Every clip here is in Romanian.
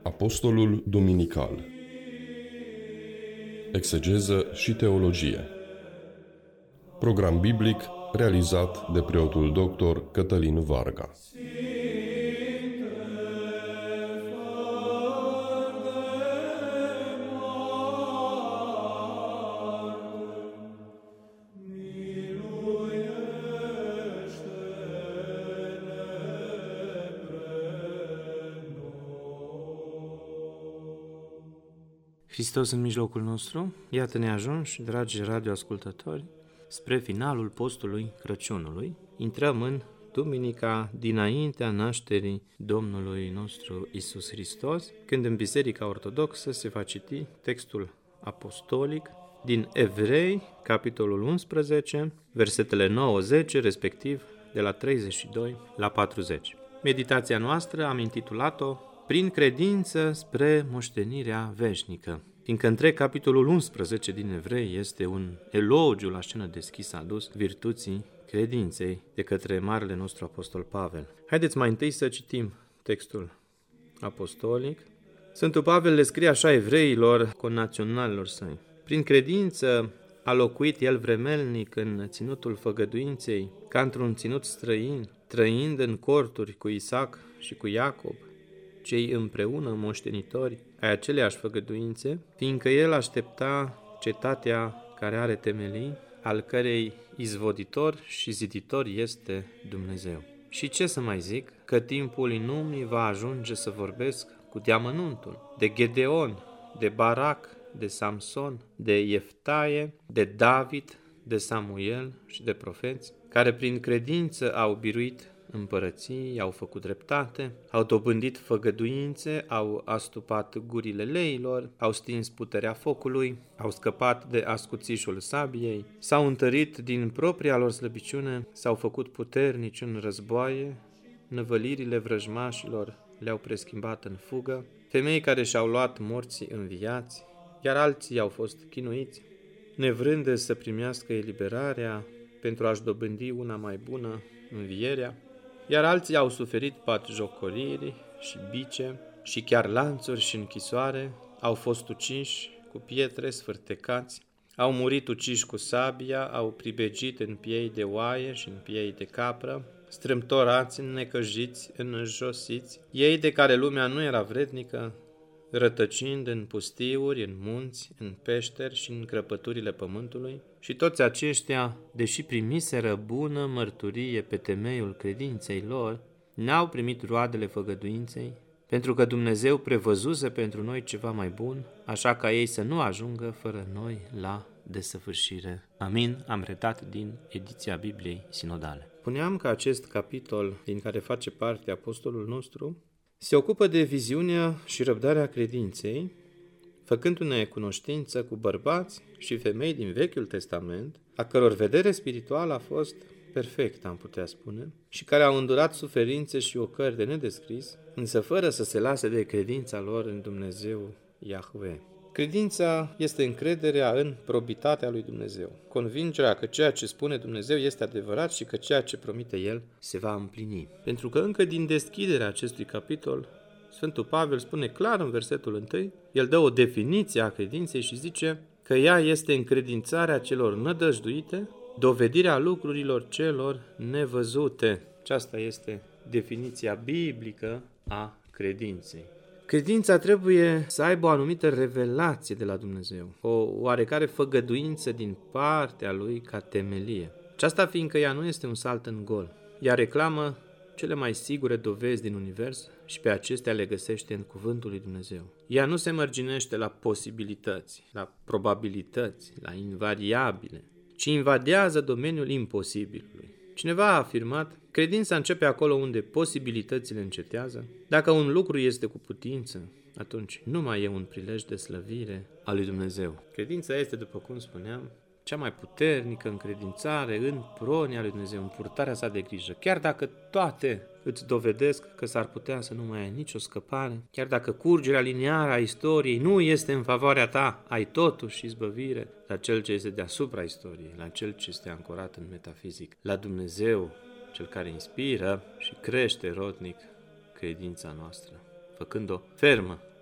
Apostolul Duminical. Exegeză și teologie. Program biblic realizat de preotul dr. Cătălin Varga. Hristos în mijlocul nostru, iată-ne ajunși, dragi radioascultători, spre finalul postului Crăciunului. Intrăm în duminica dinaintea nașterii Domnului nostru Iisus Hristos, când în Biserica Ortodoxă se va citi textul apostolic din Evrei, capitolul 11, versetele 9-10, respectiv de la 32 la 40. Meditația noastră am intitulat-o Prin credință spre moștenirea veșnică, fiindcă întreg capitolul 11 din Evrei este un elogiu la scenă deschisă adus virtuții credinței de către marele nostru apostol Pavel. Haideți mai întâi să citim textul apostolic. Sfântul Pavel le scrie așa evreilor, connaționalilor săi. Prin credință a locuit el vremelnic în ținutul făgăduinței, ca într-un ținut străin, trăind în corturi cu Isaac și cu Iacob, cei împreună moștenitori ai aceleiași făgăduințe, fiindcă el aștepta cetatea care are temelii, al cărei izvoditor și ziditor este Dumnezeu. Și ce să mai zic, că timpul nu mi va ajunge să vorbesc cu deamănuntul de Gedeon, de Barac, de Samson, de Ieftaie, de David, de Samuel și de profeți, care prin credință au biruit împărății, au făcut dreptate, au dobândit făgăduințe, au astupat gurile leilor, au stins puterea focului, au scăpat de ascuțișul sabiei, s-au întărit din propria lor slăbiciune, s-au făcut puternici în războaie, năvălirile vrăjmașilor le-au preschimbat în fugă, femei care și-au luat morții înviați, iar alții au fost chinuiți, nevrând să primească eliberarea pentru a-și dobândi una mai bună, învierea, iar alții au suferit batjocoriri și bice și chiar lanțuri și închisoare, au fost uciși cu pietre sfârtecați, au murit uciși cu sabia, au pribegit în piei de oaie și în piei de capră, strâmtorați, necăjiți, înjosiți, ei de care lumea nu era vrednică, rătăcind în pustiuri, în munți, în peșteri și în crăpăturile pământului, și toți aceștia, deși primiseră bună mărturie pe temeiul credinței lor, n-au primit roadele făgăduinței, pentru că Dumnezeu prevăzuse pentru noi ceva mai bun, așa ca ei să nu ajungă fără noi la desăvârșire. Amin. Am redat din ediția Bibliei Sinodale. Spuneam că acest capitol, din care face parte apostolul nostru, se ocupă de viziunea și răbdarea credinței, făcându-ne cunoștință cu bărbați și femei din Vechiul Testament, a căror vedere spirituală a fost perfectă, am putea spune, și care au îndurat suferințe și ocări de nedescris, însă fără să se lase de credința lor în Dumnezeu Iahve. Credința este încrederea în probitatea lui Dumnezeu, convingerea că ceea ce spune Dumnezeu este adevărat și că ceea ce promite El se va împlini. Pentru că încă din deschiderea acestui capitol, Sfântul Pavel spune clar în versetul 1, el dă o definiție a credinței și zice că ea este încredințarea celor nădăjduite, dovedirea lucrurilor celor nevăzute. Aceasta este definiția biblică a credinței. Credința trebuie să aibă o anumită revelație de la Dumnezeu, o oarecare făgăduință din partea Lui ca temelie. Aceasta fiindcă ea nu este un salt în gol. Ea reclamă cele mai sigure dovezi din univers și pe acestea le găsește în cuvântul lui Dumnezeu. Ea nu se mărginește la posibilități, la probabilități, la invariabile, ci invadează domeniul imposibilului. Cineva a afirmat, credința începe acolo unde posibilitățile încetează. Dacă un lucru este cu putință, atunci nu mai e un prilej de slăvire a lui Dumnezeu. Credința este, după cum spuneam, cea mai puternică încredințare în pronia lui Dumnezeu, în purtarea sa de grijă. Chiar dacă toate îți dovedesc că s-ar putea să nu mai ai nicio scăpare, chiar dacă curgerea liniară a istoriei nu este în favoarea ta, ai totuși izbăvire la cel ce este deasupra istoriei, la cel ce este ancorat în metafizic, la Dumnezeu, cel care inspiră și crește rodnic credința noastră, făcând-o fermă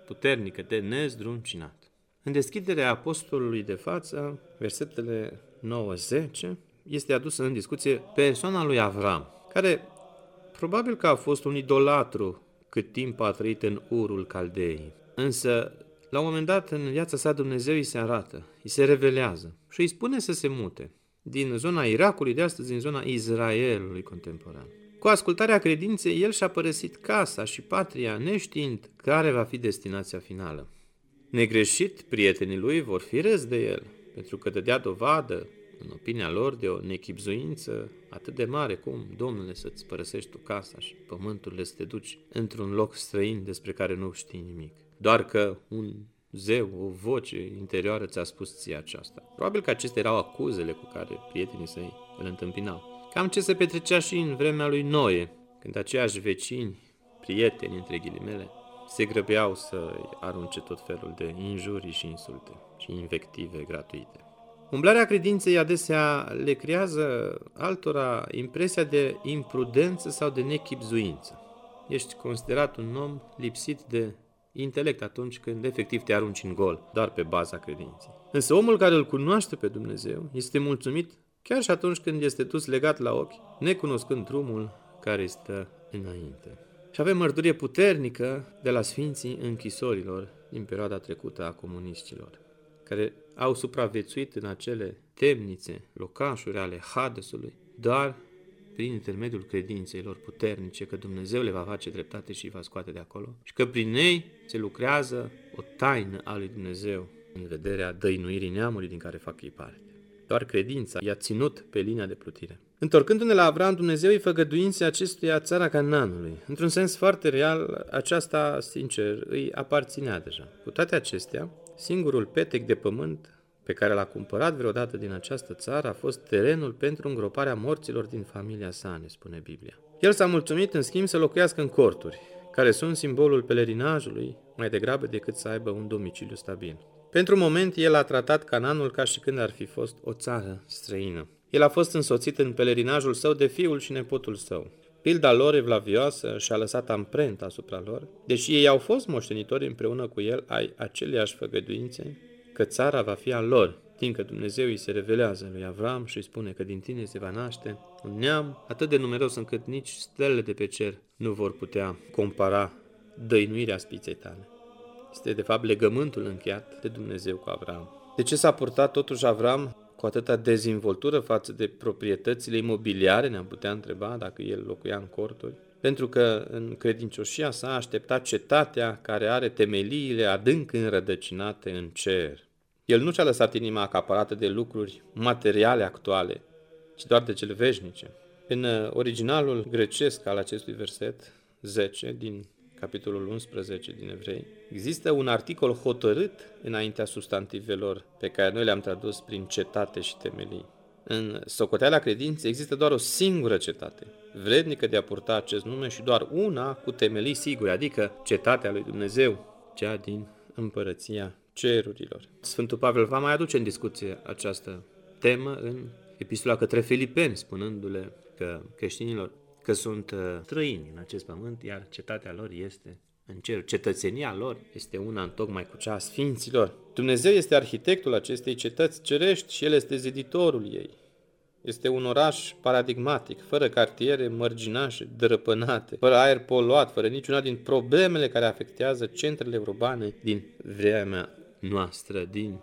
puternică de nezdruncinat. În deschiderea apostolului de față, versetele 9-10, este adusă în discuție persoana lui Avram, care probabil că a fost un idolatru cât timp a trăit în Urul Caldeii. Însă, la un moment dat, în viața sa, Dumnezeu îi se arată, îi se revelează și îi spune să se mute din zona Irakului de astăzi, din zona Israelului contemporan. Cu ascultarea credinței, el și-a părăsit casa și patria, neștiind care va fi destinația finală. Negreșit, prietenii lui vor fi râs de el, pentru că dădea dovadă, în opinia lor, de o nechibzuință atât de mare cum, Domnule, să-ți părăsești tu casa și pământurile să te duci într-un loc străin despre care nu știi nimic. Doar că un zeu, o voce interioară ți-a spus ție aceasta. Probabil că acestea erau acuzele cu care prietenii săi îl întâmpinau. Cam ce se petrecea și în vremea lui Noe, când aceiași vecini, prieteni, între ghilimele, se grăbeau să-i arunce tot felul de injurii și insulte și invective gratuite. Umblarea credinței adesea le creează altora impresia de imprudență sau de nechibzuință. Ești considerat un om lipsit de intelect atunci când efectiv te arunci în gol, doar pe baza credinței. Însă omul care îl cunoaște pe Dumnezeu este mulțumit chiar și atunci când este dus legat la ochi, necunoscând drumul care stă înainte. Și avem mărturie puternică de la sfinții închisorilor din perioada trecută a comuniștilor, care au supraviețuit în acele temnițe, locașuri ale Hadesului, doar prin intermediul credinței lor puternice că Dumnezeu le va face dreptate și îi va scoate de acolo și că prin ei se lucrează o taină a lui Dumnezeu în vederea dăinuirii neamului din care fac ei parte. Doar credința i-a ținut pe linia de plutire. Întorcându-ne la Avram, Dumnezeu îi făgăduințe acestuia țara Canaanului. Într-un sens foarte real, aceasta, sincer, îi aparținea deja. Cu toate acestea, singurul petec de pământ pe care l-a cumpărat vreodată din această țară a fost terenul pentru îngroparea morților din familia sa, ne spune Biblia. El s-a mulțumit, în schimb, să locuiască în corturi, care sunt simbolul pelerinajului, mai degrabă decât să aibă un domiciliu stabil. Pentru moment, el a tratat Canaanul ca și când ar fi fost o țară străină. El a fost însoțit în pelerinajul său de fiul și nepotul său. Pilda lor evlavioasă și-a lăsat amprenta asupra lor, deși ei au fost moștenitori împreună cu el ai aceleiași făgăduințe, că țara va fi a lor, fiindcă Dumnezeu îi se revelează lui Avram și îi spune că din tine se va naște un neam atât de numeros încât nici stelele de pe cer nu vor putea compara dăinuirea spiței tale. Este de fapt legământul încheiat de Dumnezeu cu Avram. De ce s-a purtat totuși Avram cu atâta dezvoltură față de proprietățile imobiliare, ne-am putea întreba dacă el locuia în corturi? Pentru că în credincioșia sa a așteptat cetatea care are temeliile adânc înrădăcinate în cer. El nu și-a lăsat inima acaparată de lucruri materiale actuale, ci doar de cele veșnice. În originalul grecesc al acestui verset 10 din capitolul 11 din Evrei, există un articol hotărât înaintea substantivelor pe care noi le-am tradus prin cetate și temelii. În socoteala credinței există doar o singură cetate, vrednică de a purta acest nume și doar una cu temelii sigure, adică cetatea lui Dumnezeu, cea din împărăția cerurilor. Sfântul Pavel va mai aduce în discuție această temă în epistola către Filipeni, spunându-le că creștinilor că sunt străini în acest pământ, iar cetatea lor este în cer. Cetățenia lor este una întocmai cu cea a sfinților. Dumnezeu este arhitectul acestei cetăți cerești și El este ziditorul ei. Este un oraș paradigmatic, fără cartiere mărginașe, drăpânate, fără aer poluat, fără niciuna din problemele care afectează centrele urbane din vremea noastră, din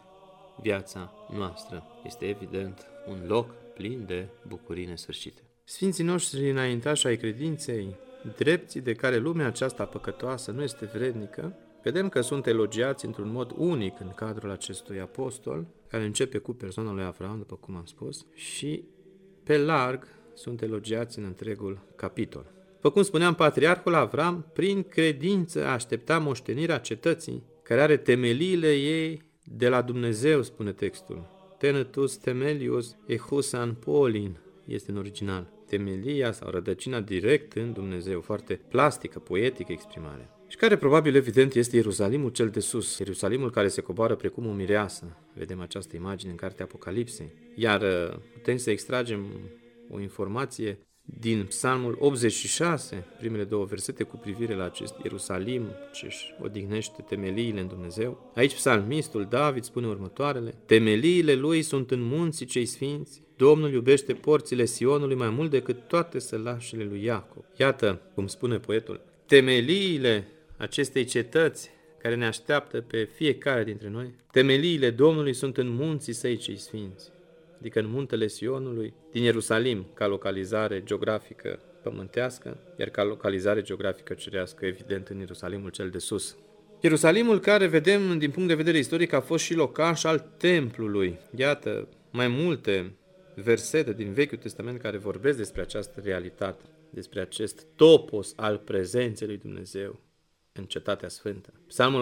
viața noastră. Este evident un loc plin de bucurii nesfârșite. Sfinții noștri înaintași ai credinței, drepții de care lumea aceasta păcătoasă nu este vrednică, vedem că sunt elogiați într-un mod unic în cadrul acestui apostol, care începe cu persoana lui Avram, după cum am spus, și pe larg sunt elogiați în întregul capitol. După cum spuneam, patriarhul Avram, prin credință, aștepta moștenirea cetății, care are temeliile ei de la Dumnezeu, spune textul. Tenetus temelius ehusan polin, este în original. Temelia sau rădăcina direct în Dumnezeu, foarte plastică, poetică exprimare. Și care probabil, evident, este Ierusalimul cel de sus, Ierusalimul care se coboară precum o mireasă. Vedem această imagine în cartea Apocalipsei. Iar putem să extragem o informație din Psalmul 86, primele două versete cu privire la acest Ierusalim ce își odihnește temeliile în Dumnezeu. Aici psalmistul David spune următoarele: temeliile lui sunt în munții cei sfinți, Domnul iubește porțile Sionului mai mult decât toate sălașele lui Iacov. Iată cum spune poetul: temeliile acestei cetăți care ne așteaptă pe fiecare dintre noi, temeliile Domnului sunt în munții săi cei sfinți, adică în muntele Sionului, din Ierusalim, ca localizare geografică pământească, iar ca localizare geografică cerească, evident, în Ierusalimul cel de sus. Ierusalimul care, vedem, din punct de vedere istoric, a fost și locaș al templului. Iată, mai multe versete din Vechiul Testament care vorbesc despre această realitate, despre acest topos al prezenței lui Dumnezeu în Cetatea Sfântă. Psalmul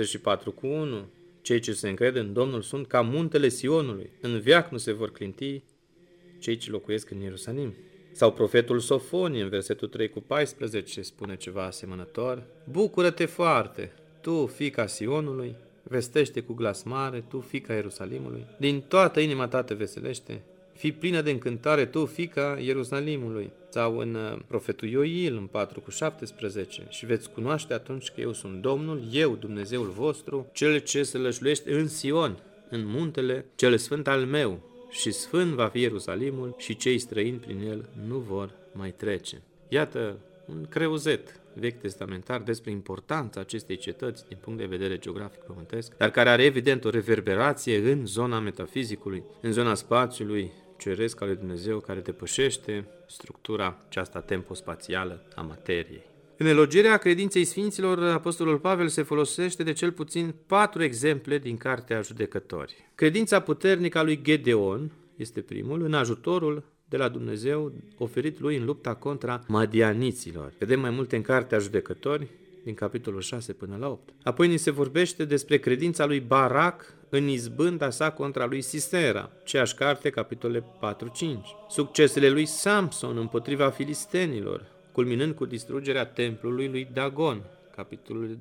124:1: cei ce se încred în Domnul sunt ca muntele Sionului, în veac nu se vor clinti cei ce locuiesc în Ierusalim. Sau profetul Sofonie, în versetul 3:14, spune ceva asemănător: bucură-te foarte, tu, fiica Sionului, vestește cu glas mare, tu, fiica Ierusalimului, din toată inima ta te veselește, fii plină de încântare, tu, fiica Ierusalimului. Sau în profetul Ioil, în 4:17, și veți cunoaște atunci că eu sunt Domnul, eu, Dumnezeul vostru, cel ce se lășluiește în Sion, în muntele cel sfânt al meu, și sfânt va fi Ierusalimul și cei străini prin el nu vor mai trece. Iată un creuzet vechi testamentar despre importanța acestei cetăți din punct de vedere geografic pământesc, dar care are evident o reverberație în zona metafizicului, în zona spațiului ceresc al lui Dumnezeu, care depășește structura aceasta tempospațială a materiei. În elogierea credinței sfinților, apostolul Pavel se folosește de cel puțin 4 exemple din Cartea Judecători. Credința puternică a lui Gedeon este primul, în ajutorul de la Dumnezeu oferit lui în lupta contra madianiților. Vedem mai multe în Cartea Judecători, din capitolul 6 până la 8. Apoi ni se vorbește despre credința lui Barac în izbânda sa contra lui Sisera, aceeași carte, capitolele 4-5. Succesele lui Samson împotriva filistenilor, culminând cu distrugerea templului lui Dagon, capitolul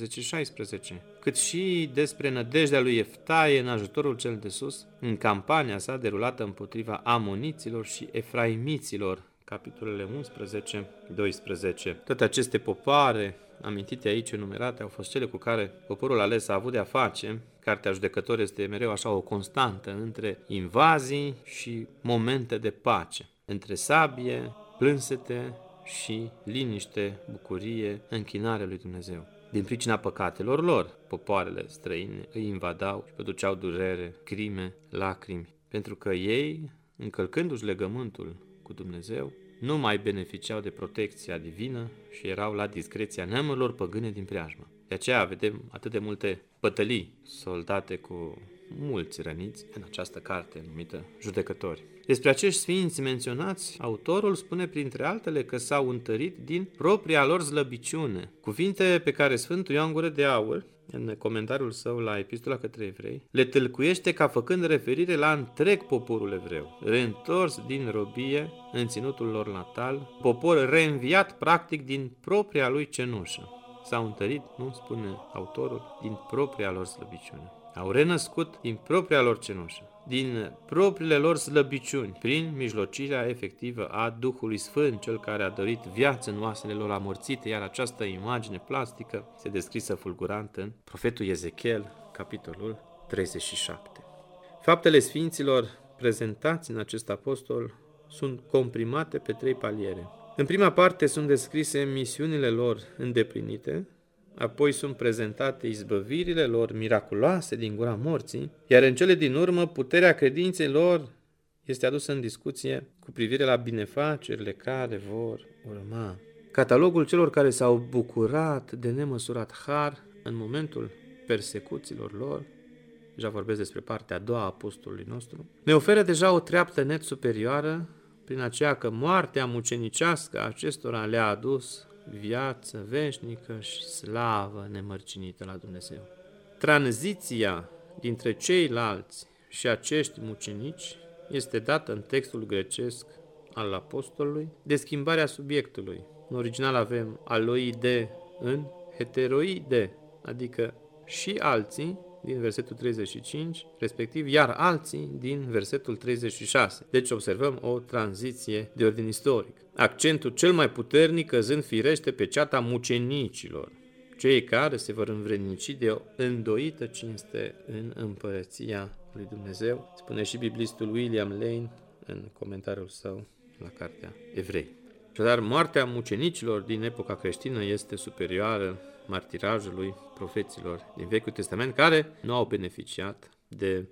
12-16, cât și despre nădejdea lui Ieftaie în ajutorul cel de sus, în campania sa derulată împotriva amoniților și efraimiților, capitolele 11-12. Toate aceste popoare amintite aici, enumerate, au fost cele cu care poporul ales a avut de-a face. Cartea Judecători este mereu așa o constantă între invazii și momente de pace, între sabie, plânsete și liniște, bucurie, închinare lui Dumnezeu. Din pricina păcatelor lor, popoarele străine îi invadau și produceau durere, crime, lacrimi, pentru că ei, încălcându-și legământul cu Dumnezeu, nu mai beneficiau de protecția divină și erau la discreția neamurilor păgâne din preajmă. De aceea vedem atât de multe bătălii soldate cu mulți răniți în această carte numită Judecători. Despre acești sfinți menționați, autorul spune printre altele că s-au întărit din propria lor slăbiciune. Cuvinte pe care Sfântul Ioan Gură de Aur, în comentariul său la Epistola către Evrei, le tâlcuiește ca făcând referire la întreg poporul evreu, reîntors din robie în ținutul lor natal, popor reînviat practic din propria lui cenușă. S-au întărit, nu spune autorul, din propria lor slăbiciune. Au renăscut din propria lor cenușă, din propriile lor slăbiciuni, prin mijlocirea efectivă a Duhului Sfânt, cel care a dăruit viață în oasele lor amorțite, iar această imagine plastică se descrisă fulgurant în profetul Ezechiel, capitolul 37. Faptele sfinților prezentați în acest apostol sunt comprimate pe 3 paliere. În prima parte sunt descrise misiunile lor îndeplinite, apoi sunt prezentate izbăvirile lor miraculoase din gura morții, iar în cele din urmă puterea credinței lor este adusă în discuție cu privire la binefacerile care vor urma. Catalogul celor care s-au bucurat de nemăsurat har în momentul persecuțiilor lor, deja vorbesc despre partea a doua a apostolului nostru, ne oferă deja o treaptă net superioară prin aceea că moartea mucenicească acestora le-a adus viață veșnică și slavă nemărcinită la Dumnezeu. Tranziția dintre ceilalți și acești mucenici este dată în textul grecesc al apostolului de schimbarea subiectului. În original avem aloide în heteroide, adică și alții din versetul 35, respectiv iar alții din versetul 36. Deci observăm o tranziție de ordin istoric. Accentul cel mai puternic căzând firește pe ceata mucenicilor, cei care se vor învrednici de o îndoită cinste în împărăția lui Dumnezeu, spune și biblistul William Lane în comentariul său la Cartea Evrei. Așadar, moartea mucenicilor din epoca creștină este superioară martirajului profeților din Vechiul Testament, care nu au beneficiat de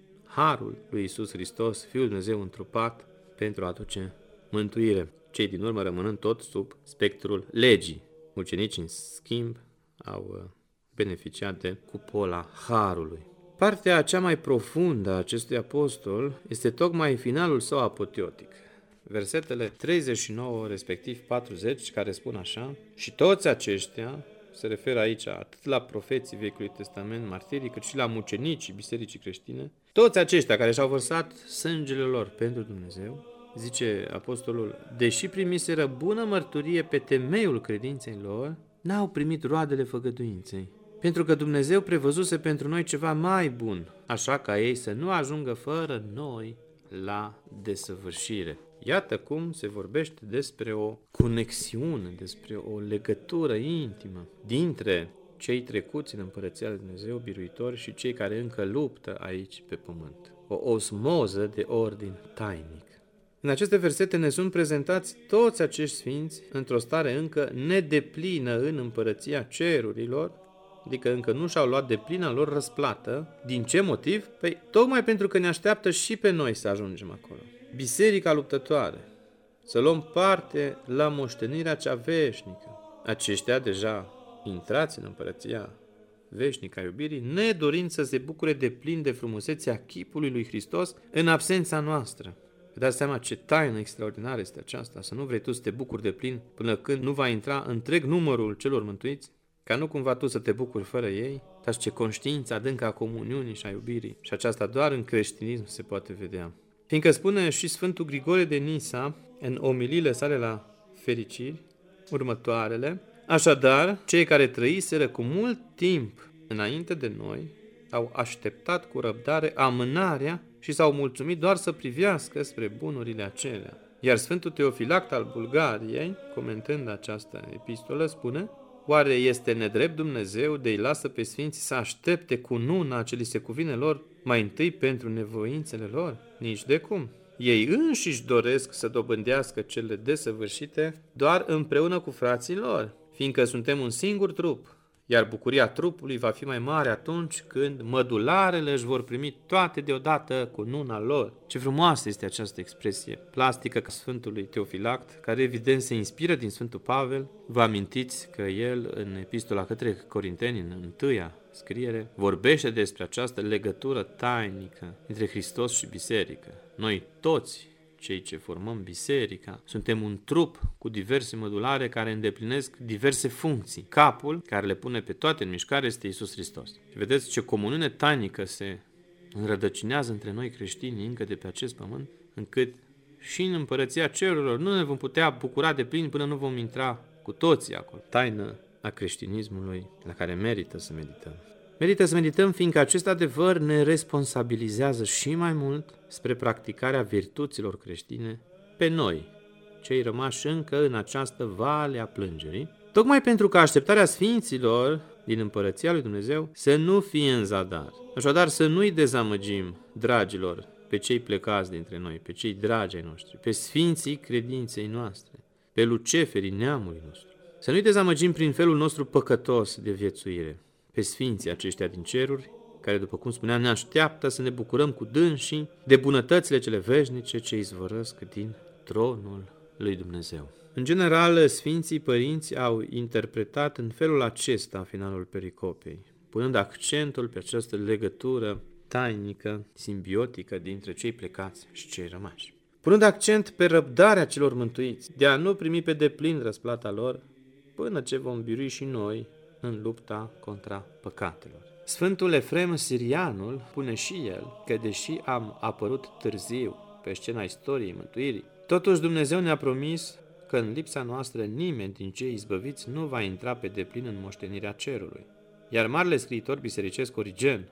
harul lui Iisus Hristos, Fiul Dumnezeu întrupat, pentru a aduce mântuire. Cei din urmă rămânând tot sub spectrul legii. Mucenicii, în schimb, au beneficiat de cupola harului. Partea cea mai profundă a acestui apostol este tocmai finalul său apoteotic. Versetele 39, respectiv 40, care spun așa: și toți aceștia, se referă aici atât la profeții Vechiului Testament, martirii, cât și la mucenicii bisericii creștine, toți aceștia care și-au vărsat sângele lor pentru Dumnezeu, zice apostolul, deși primiseră bună mărturie pe temeiul credinței lor, n-au primit roadele făgăduinței. Pentru că Dumnezeu prevăzuse pentru noi ceva mai bun, așa ca ei să nu ajungă fără noi la desăvârșire. Iată cum se vorbește despre o conexiune, despre o legătură intimă dintre cei trecuți în Împărăția lui Dumnezeu, biruitori, și cei care încă luptă aici pe pământ. O osmoză de ordin tainic. În aceste versete ne sunt prezentați toți acești sfinți într-o stare încă nedeplină în Împărăția Cerurilor, adică încă nu și-au luat de plina lor răsplată. Din ce motiv? Păi tocmai pentru că ne așteaptă și pe noi să ajungem acolo. Biserica luptătoare, să luăm parte la moștenirea cea veșnică. Aceștia deja intrați în Împărăția veșnică a iubirii, nedorind să se bucure de plin de frumusețea chipului lui Hristos în absența noastră. Vă dați seama ce taină extraordinară este aceasta, să nu vrei tu să te bucuri de plin până când nu va intra întreg numărul celor mântuiți? Ca nu cumva tu să te bucuri fără ei? Dar ce conștiință adâncă a comuniunii și a iubirii. Și aceasta doar în creștinism se poate vedea. Fiindcă spune și Sfântul Grigore de Nisa, în omiliile sale la fericiri, următoarele: așadar, cei care trăiseră cu mult timp înainte de noi, au așteptat cu răbdare amânarea și s-au mulțumit doar să privească spre bunurile acelea. Iar Sfântul Teofilact al Bulgariei, comentând această epistolă, spune: oare este nedrept Dumnezeu de-i lasă pe sfinți să aștepte cu nuna ce li se cuvine lor mai întâi pentru nevoințele lor? Nici de cum. Ei înșiși doresc să dobândească cele desăvârșite doar împreună cu frații lor, fiindcă suntem un singur trup, iar bucuria trupului va fi mai mare atunci când mădularele își vor primi toate deodată cu nuna lor. Ce frumoasă este această expresie plastică ca Sfântului Teofilact, care evident se inspiră din Sfântul Pavel. Vă amintiți că el, în epistola către Corinteni, în întâia scriere, vorbește despre această legătură tainică între Hristos și biserică. Noi toți, cei ce formăm biserica, suntem un trup cu diverse mădulare care îndeplinesc diverse funcții. Capul, care le pune pe toate în mișcare, este Iisus Hristos. Și vedeți ce comuniune tainică se înrădăcinează între noi creștini încă de pe acest pământ, încât și în Împărăția Cerurilor nu ne vom putea bucura de plin până nu vom intra cu toții acolo. Taină a creștinismului la care merită să medităm. Merită să medităm fiindcă acest adevăr ne responsabilizează și mai mult spre practicarea virtuților creștine pe noi, cei rămași încă în această vale a plângerii, tocmai pentru că așteptarea sfinților din Împărăția lui Dumnezeu să nu fie în zadar. Așadar să nu-i dezamăgim, dragilor, pe cei plecați dintre noi, pe cei dragi ai noștri, pe sfinții credinței noastre, pe luceferii neamului nostru. Să nu-i dezamăgim prin felul nostru păcătos de viețuire, pe sfinții aceștia din ceruri, care, după cum spuneam, ne așteaptă să ne bucurăm cu dânsii de bunătățile cele veșnice ce izvorăsc din tronul lui Dumnezeu. În general, Sfinții Părinți au interpretat în felul acesta finalul pericopei, punând accentul pe această legătură tainică, simbiotică dintre cei plecați și cei rămași. Punând accent pe răbdarea celor mântuiți, de a nu primi pe deplin răsplata lor, până ce vom birui și noi în lupta contra păcatelor. Sfântul Efrem Sirianul spune și el că deși am apărut târziu pe scena istoriei mântuirii, totuși Dumnezeu ne-a promis că în lipsa noastră nimeni din cei izbăviți nu va intra pe deplin în moștenirea cerului. Iar marele scriitor bisericesc Origen,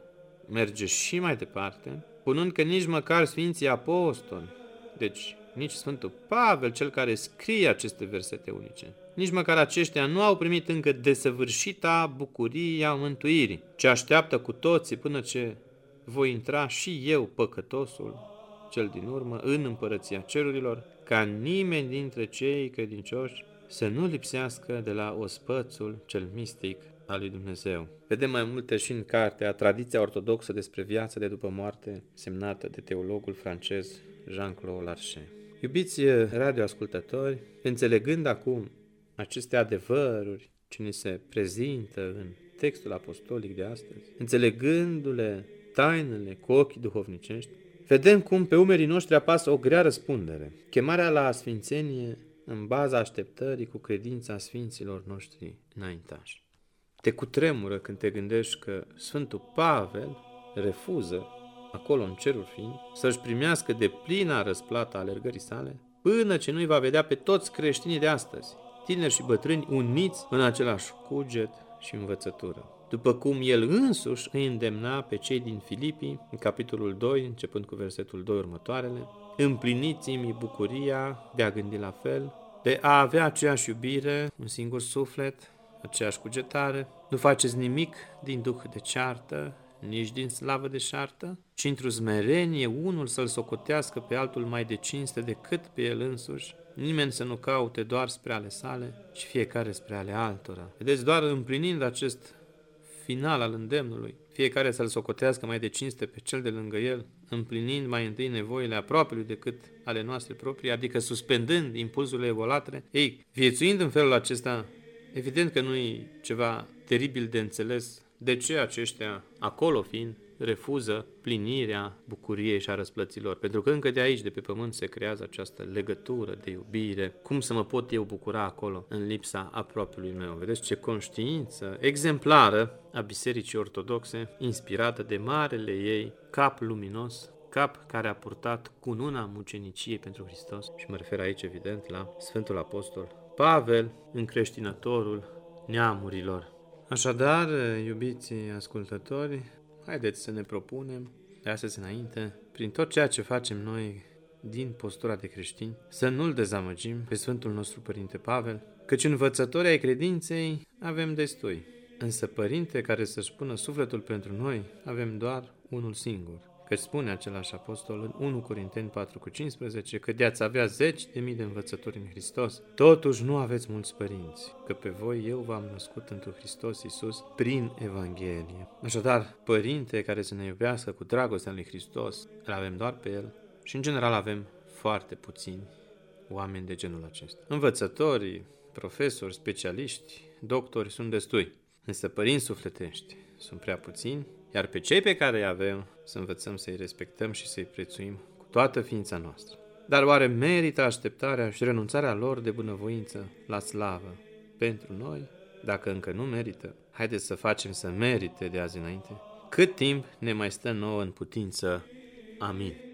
merge și mai departe, spunând că nici măcar Sfinții Apostoli, deci nici Sfântul Pavel, cel care scrie aceste versete unice, nici măcar aceștia nu au primit încă desăvârșita bucuria mântuirii, ce așteaptă cu toții până ce voi intra și eu, păcătosul, cel din urmă, în împărăția cerurilor, ca nimeni dintre cei credincioși să nu lipsească de la ospățul cel mistic al lui Dumnezeu. Vedem mai multe și în cartea Tradiția ortodoxă despre viața de după moarte, semnată de teologul francez Jean-Claude Larcher. Iubiți radioascultători, înțelegând acum aceste adevăruri ce ni se prezintă în textul apostolic de astăzi, înțelegându-le tainele cu ochii duhovnicești, vedem cum pe umerii noștri apasă o grea răspundere, chemarea la sfințenie în baza așteptării cu credința sfinților noștri înaintași. Te cutremură când te gândești că Sfântul Pavel refuză, acolo în ceruri fiind, să-și primească de plina răsplata alergării sale, până ce nu-i va vedea pe toți creștinii de astăzi, tineri și bătrâni, uniți în același cuget și învățătură. După cum el însuși îi îndemna pe cei din Filipii, în capitolul 2, începând cu versetul 2 următoarele, împliniți-mi bucuria de a gândi la fel, de a avea aceeași iubire, un singur suflet, aceeași cugetare, nu faceți nimic din duh de ceartă, nici din slavă de șartă, ci într-o smerenie unul să-l socotească pe altul mai de cinste decât pe el însuși, nimeni să nu caute doar spre ale sale, ci fiecare spre ale altora. Vedeți, doar împlinind acest final al îndemnului, fiecare să-l socotească mai de cinste pe cel de lângă el, împlinind mai întâi nevoile apropiului decât ale noastre proprii, adică suspendând impulsurile evolatre, viețuind în felul acesta, evident că nu e ceva teribil de înțeles de ce aceștia, acolo fiind, refuză plinirea bucuriei și a răsplăților. Pentru că încă de aici, de pe pământ, se creează această legătură de iubire. Cum să mă pot eu bucura acolo, în lipsa apropiului meu? Vedeți ce conștiință exemplară a Bisericii Ortodoxe, inspirată de marele ei cap luminos, cap care a purtat cununa muceniciei pentru Hristos. Și mă refer aici, evident, la Sfântul Apostol Pavel, încreștinătorul neamurilor. Așadar, iubiții ascultători, haideți să ne propunem, de astăzi înainte, prin tot ceea ce facem noi din postura de creștini, să nu-L dezamăgim pe Sfântul nostru Părinte Pavel, căci învățători ai credinței avem destui. Însă Părinte care să-și pună sufletul pentru noi, avem doar unul singur. Căci spune același apostol în 1 Corinteni 4,15 că de-ați avea 10.000 de învățători în Hristos, totuși nu aveți mulți părinți, că pe voi eu v-am născut întru Hristos Iisus prin Evanghelie. Așadar, Părinte care să ne iubească cu dragostea lui Hristos, îl avem doar pe El și în general avem foarte puțini oameni de genul acesta. Învățătorii, profesori, specialiști, doctori sunt destui, însă părinți sufletești sunt prea puțini, iar pe cei pe care îi avem să învățăm să-i respectăm și să-i prețuim cu toată ființa noastră. Dar oare merită așteptarea și renunțarea lor de bunăvoință la slavă pentru noi? Dacă încă nu merită, haideți să facem să merite de azi înainte, cât timp ne mai stă nouă în putință. Amin.